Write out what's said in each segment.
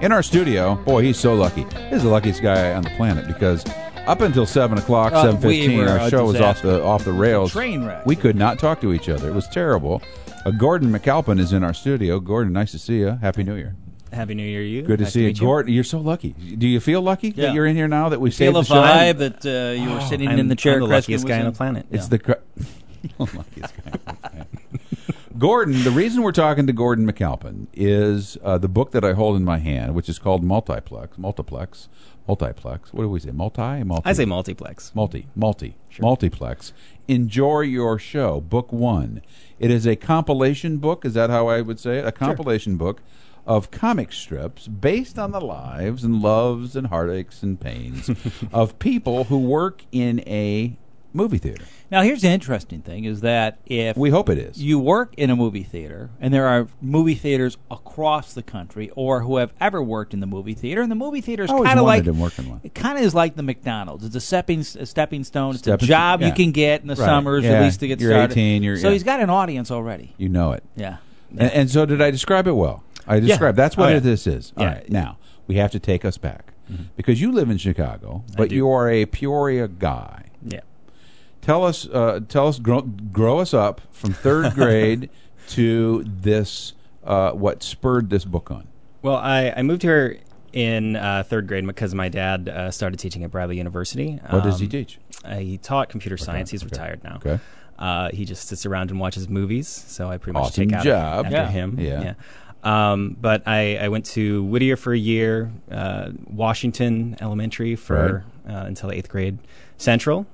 In our studio, boy, he's so lucky. He's the luckiest guy on the planet because up until 7 o'clock, 7:15, our show was off the rails. Train wreck. We could not talk to each other. It was terrible. Gordon McAlpin is in our studio. Gordon, nice to see you. Happy New Year. Happy New Year, you. Good to see you. Gordon, you're so lucky. Do you feel lucky that you're in here now that we saved the the show? vibe that you were sitting in the chair. I'm the luckiest guy on the planet. It's the luckiest guy on the planet. Gordon, the reason we're talking to Gordon McAlpin is the book that I hold in my hand, which is called Multiplex. What do we say? Multi? I say multiplex. Multiplex. Enjoy Your Show, Book 1. It is a compilation book. Is that how I would say it? A compilation book of comic strips based on the lives and loves and heartaches and pains of people who work in a movie theater. Now, here's the interesting thing, is that if we hope it is. You work in a movie theater, and there are movie theaters across the country, or who have ever worked in the movie theater, and the movie theater is kind of like it kind of is like the McDonald's. It's a stepping stone. It's a job you can get in the summers, at least to get started. 18, so he's got an audience already. You know it. Yeah. And so did I describe it well? I described. That's what this is. All right. Now, we have to take us back. Because you live in Chicago, but you are a Peoria guy. Yeah. Tell us, grow us up from third grade to this, what spurred this book on? Well, I moved here in third grade because my dad started teaching at Bradley University. What does he teach? He taught computer science. He's retired now. Okay. He just sits around and watches movies, so I pretty much Awesome take out job. after him. Yeah. But I went to Whittier for a year, Washington Elementary for until 8th grade, Central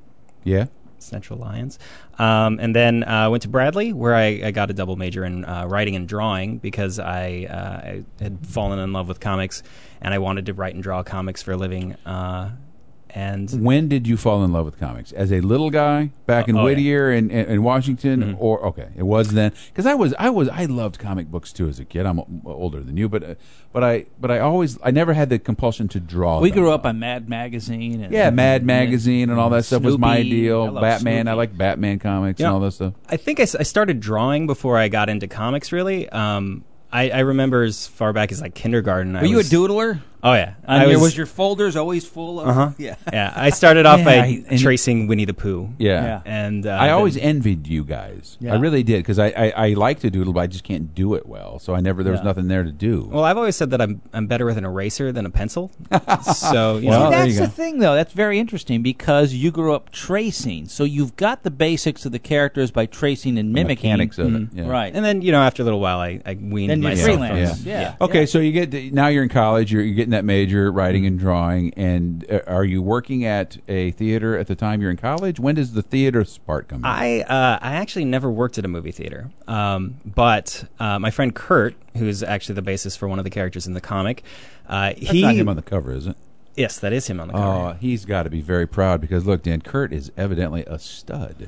Lions, and then went to Bradley, where I got a double major in writing and drawing because I had fallen in love with comics and I wanted to write and draw comics for a living. And when did you fall in love with comics? As a little guy back in Whittier and Washington, or it was then? Because I loved comic books too as a kid. I'm older than you, but I never had the compulsion to draw. We grew up on Mad Magazine. And, Mad Magazine and all that stuff was my deal. Batman, Snoopy. I like Batman comics and all that stuff. I think I started drawing before I got into comics. Really, I remember as far back as like kindergarten. Were you a doodler? Oh yeah, was your folders always full of? Yeah. I started off by tracing Winnie the Pooh. Yeah. And I always envied you guys. Yeah. I really did because I like to doodle, but I just can't do it well. So there was nothing there to do. Well, I've always said that I'm better with an eraser than a pencil. So that's the thing, though. That's very interesting because you grew up tracing, so you've got the basics of the characters by tracing and mimicking. The mechanics of it. Yeah. Right. And then after a little while, I weaned myself. Freelance. Yeah. Okay, so now you're in college. You're getting that major, writing and drawing, and are you working at a theater at the time you're in college? When does the theater part come in? I actually never worked at a movie theater, but my friend Kurt, who's actually the basis for one of the characters in the comic, That's not him on the cover, is it? Yes, that is him on the cover. Oh, he's got to be very proud because look, Dan, Kurt is evidently a stud.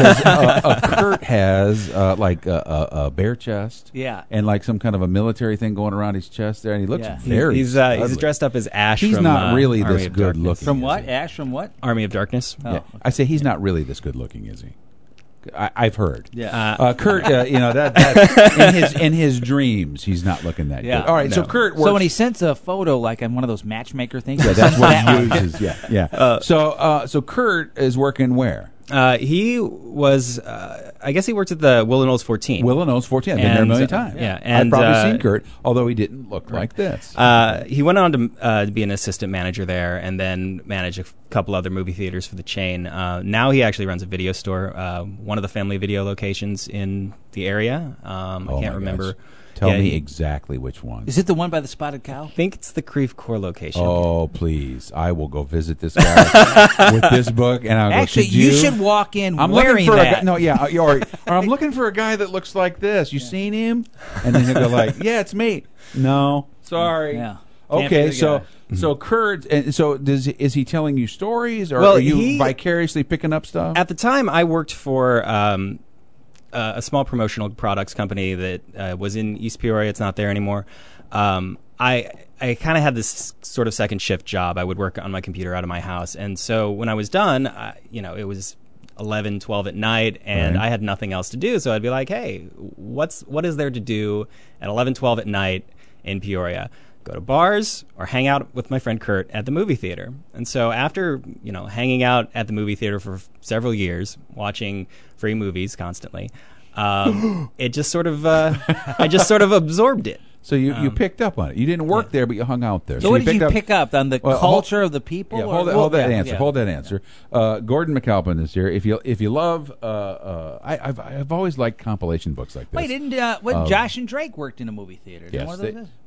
Kurt has like a bare chest, and like some kind of a military thing going around his chest there, and he looks very. He's dressed up as Ash. He's from, not really Army this of good Darkness. looking. From what? Ash from what? Army of Darkness. Oh. Yeah. I say he's not really this good looking, is he? I've heard. Yeah. Kurt, that in his dreams, he's not looking that good. All right, so Kurt works. So when he sends a photo, like on one of those matchmaker things, that's what he uses. Yeah. So Kurt is working where? He was, I guess he worked at the Will & Olds 14. Will & Olds 14. I've been there a million times. Yeah, and I've probably seen Kurt, although he didn't look like this. He went on to be an assistant manager there and then manage a couple other movie theaters for the chain. Now he actually runs a video store, one of the Family Video locations in the area. I can't remember. Gosh. Tell me exactly which one. Is it the one by the Spotted Cow? I think it's the Creve Coeur location. Oh, please. I will go visit this guy with this book, and I'll Actually, go, you should walk in I'm wearing looking for that. A guy, or I'm looking for a guy that looks like this. You seen him? And then he'll go like, yeah, it's me. No. Sorry. Yeah. Okay, so Kurt, and so is he telling you stories, or are you vicariously picking up stuff? At the time, I worked for a small promotional products company that was in East Peoria. It's not there anymore. I kind of had this sort of second shift job. I would work on my computer out of my house, and so when I was done, it was 11, 12 at night, and I had nothing else to do. So I'd be like, "Hey, what is there to do at 11, 12 at night in Peoria, go to bars, or hang out with my friend Kurt at the movie theater. And so after, hanging out at the movie theater for several years, watching free movies constantly, it just sort of, I just sort of absorbed it. So you picked up on it. You didn't work there, but you hung out there. So what did you pick up on the culture of the people? Yeah, hold that answer. Hold that answer. Gordon McAlpin is here. If you love, I've always liked compilation books like this. Wait, didn't Josh and Drake worked in a movie theater? Yes,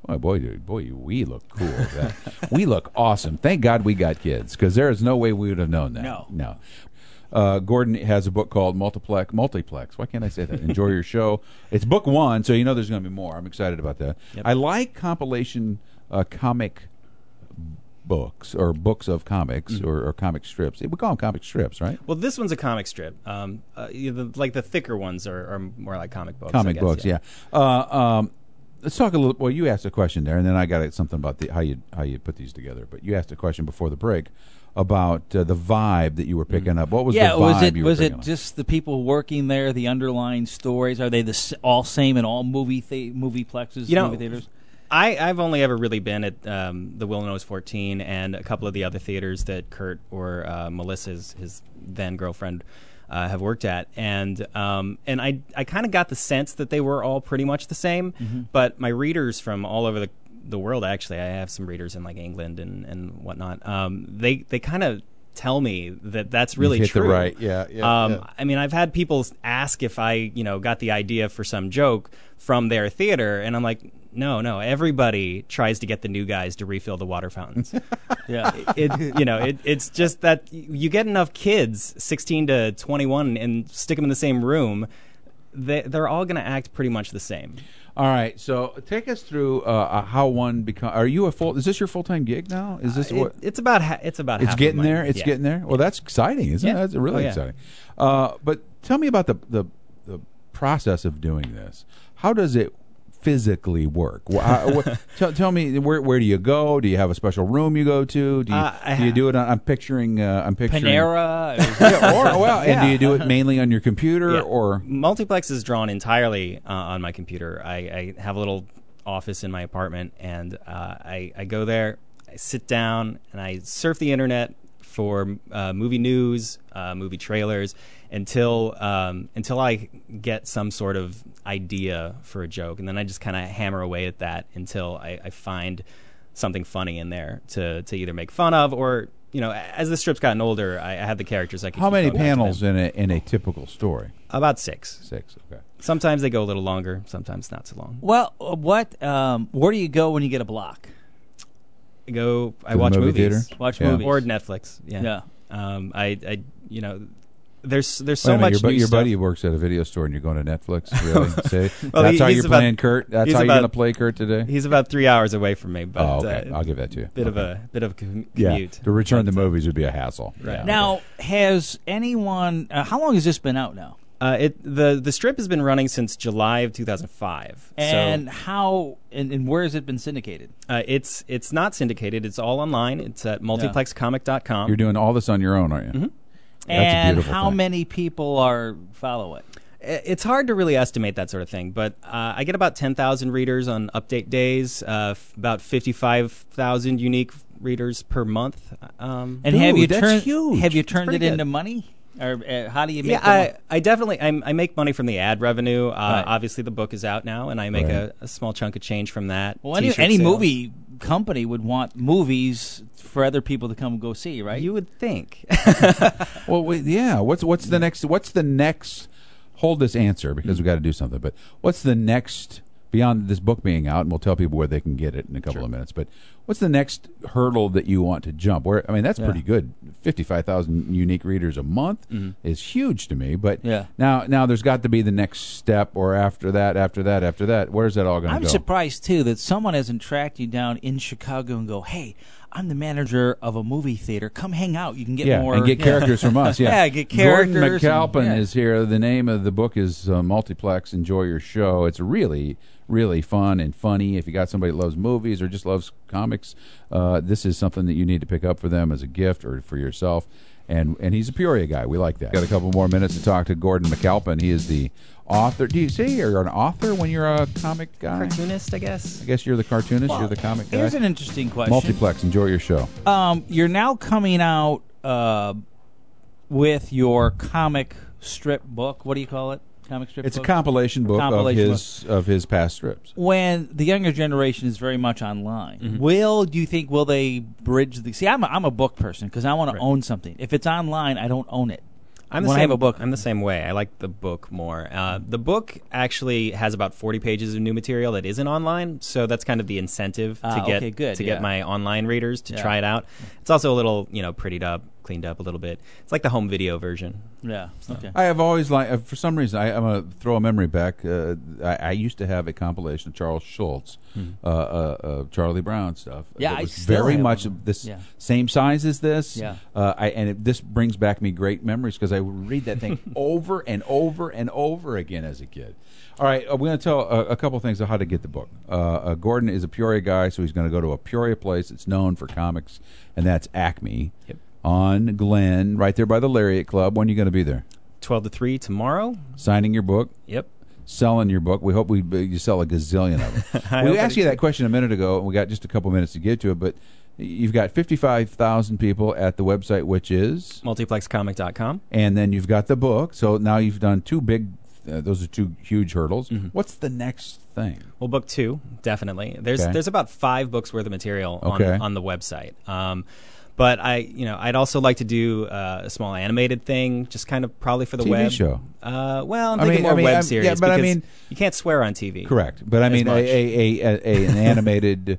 boy, we look cool. We look awesome. Thank God we got kids, because there is no way we would have known that. No. Gordon has a book called Multiplex. Why can't I say that? Enjoy Your Show. It's book 1, so there's going to be more. I'm excited about that. Yep. I like compilation comic books, or books of comics, or comic strips. We call them comic strips, right? Well, this one's a comic strip. Like the thicker ones are more like comic books. Comic books, yeah. Let's talk a little. Well, you asked a question there, and then I got something about how you put these together. But you asked a question before the break about the vibe that you were picking up. What was the vibe was it just the people working there, the underlying stories? Are they all same in all movie plexes, movie theaters? I've only ever really been at the Willows 14 and a couple of the other theaters that Kurt or Melissa's, his then girlfriend, have worked at, and I kind of got the sense that they were all pretty much the same. But my readers from all over the world, actually, I have some readers in like England and whatnot. They kind of tell me that's really true. Right, yeah. I mean, I've had people ask if I got the idea for some joke from their theater, and I'm like, no. Everybody tries to get the new guys to refill the water fountains. Yeah, it's just that you get enough kids, 16 to 21, and stick them in the same room, they're all going to act pretty much the same. All right, so take us through how one become. Are you is this your full-time gig now? Is this what? It's about. It's getting there. It's getting there. Well, that's exciting, isn't it? That's really exciting. But tell me about the process of doing this. How does it physically work? Tell me, where do you go? Do you have a special room you go to? Do you do it on? I'm picturing Panera. And do you do it mainly on your computer or? Multiplex is drawn entirely on my computer. I have a little office in my apartment, and I go there. I sit down and I surf the internet for movie news, movie trailers, until I get some sort of idea for a joke, and then I just kind of hammer away at that until I find something funny in there to either make fun of, or as the strip's gotten older, I have the characters I can. How many panels in a typical story? About 6. 6, okay. Sometimes they go a little longer, sometimes not so long. Well, where do you go when you get a block? I watch movies. Theater? Watch movies or Netflix. Yeah. There's so much your new stuff. Your buddy works at a video store, and you're going to Netflix. Really? That's how you're playing Kurt. That's how you're going to play Kurt today. He's about 3 hours away from me. But, okay. I'll give that to you. Bit of a commute. Yeah. To return to movies would be a hassle. Right. Yeah, now, has anyone? How long has this been out now? The strip has been running since July of 2005. And how and where has it been syndicated? It's not syndicated. It's all online. It's at multiplexcomic.com. You're doing all this on your own, aren't you? Mm-hmm. And how many people follow it? It's hard to really estimate that sort of thing, but I get about 10,000 readers on update days, about 55,000 unique readers per month. And have you turned it into good. Money? Or how do you make I definitely I make money from the ad revenue. Obviously, the book is out now, and I make a small chunk of change from that. Well, any movie company would want movies for other people to come go see, right? You would think. Well, yeah. What's the next? What's the next? Hold this answer because we got to do something. But what's the next beyond this book being out? And we'll tell people where they can get it in a couple of minutes. But what's the next hurdle that you want to jump? That's pretty good. 55,000 unique readers a month is huge to me. But now there's got to be the next step, or after that. Where's that all going to go? I'm surprised too that someone hasn't tracked you down in Chicago and go, "Hey, I'm the manager of a movie theater. Come hang out. You can get more and get characters from us." Yeah, get characters. Gordon McAlpin is here. The name of the book is Multiplex. Enjoy Your Show. It's really, really fun and funny. If you got somebody that loves movies or just loves comics, this is something that you need to pick up for them as a gift or for yourself. And he's a Peoria guy. We like that. Got a couple more minutes to talk to Gordon McAlpin. He is the author. Do you say you're an author when you're a comic guy? Cartoonist, I guess. I guess you're the cartoonist. You're the comic guy. Here's an interesting question. Multiplex, enjoy your show. You're now coming out with your comic strip book. What do you call it? Comic strip It's book? a compilation book of his past strips. When the younger generation is very much online, do you think will they bridge the? See, I'm a book person because I want to own something. If it's online, I don't own it. I have a book. I'm the same way. I like the book more. The book actually has about 40 pages of new material that isn't online, so that's kind of the incentive to get my online readers to try it out. It's also a little, prettied up, cleaned up a little bit. It's like the home video version. Yeah. So. Okay. I have always liked, for some reason, I'm going to throw a memory back. I used to have a compilation of Charles Schultz, Charlie Brown stuff. Yeah, it was very much this same size as this. Yeah. This brings back me great memories because I would read that thing over and over and over again as a kid. All right, we're going to tell a couple things of how to get the book. Gordon is a Peoria guy, so he's going to go to a Peoria place that's known for comics, and that's Acme. Yep. On Glen, right there by the Lariat Club. When are you going to be there? 12 to 3 tomorrow. Signing your book? Yep. Selling your book? We hope you sell a gazillion of them. We asked you that question a minute ago, and we got just a couple minutes to get to it, but you've got 55,000 people at the website, which is? multiplexcomic.com. And then you've got the book, so now you've done two big, those are two huge hurdles. Mm-hmm. What's the next thing? Well, book 2, definitely. There's about 5 books worth of material on the website. But I'd also like to do a small animated thing, just kind of probably for the TV web. show. I'm thinking more web series. Yeah, but you can't swear on TV. Correct, but I mean an animated.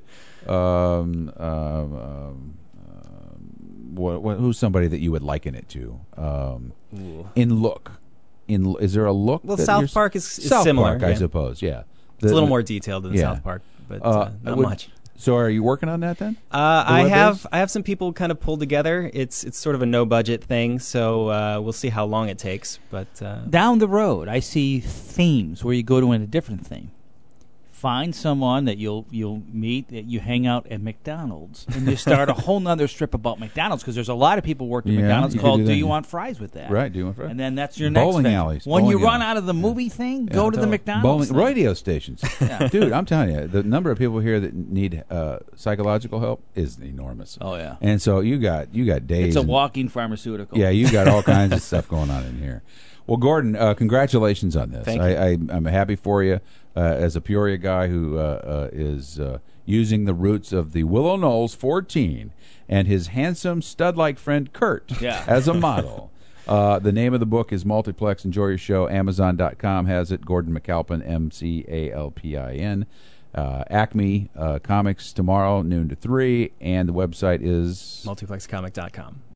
Who's somebody that you would liken it to? In look, is there a look? Well, South Park is South similar. Park, I suppose. Yeah, it's a little more detailed than South Park, but not much. So are you working on that then? I have some people kind of pulled together. It's sort of a no budget thing, so we'll see how long it takes. But down the road, I see themes where you go to a different theme. Find someone that you'll meet, that you hang out at McDonald's, and you start a whole nother strip about McDonald's because there's a lot of people working at McDonald's called "Do You Want Fries with That?" Right, do you want fries? And then that's your bowling next alleys. When you run out of the movie thing, go to the McDonald's. Radio stations, dude. I'm telling you, the number of people here that need psychological help is enormous. Oh yeah, and so you got days. It's a walking pharmaceutical. Yeah, you got all kinds of stuff going on in here. Well, Gordon, congratulations on this. Thank you. I'm happy for you as a Peoria guy who is using the roots of the Willow Knolls 14 and his handsome stud-like friend Kurt as a model. The name of the book is Multiplex. Enjoy your show. Amazon.com has it. Gordon McAlpin, McAlpin. Acme Comics tomorrow, noon to 3, and the website is multiplexcomic.com.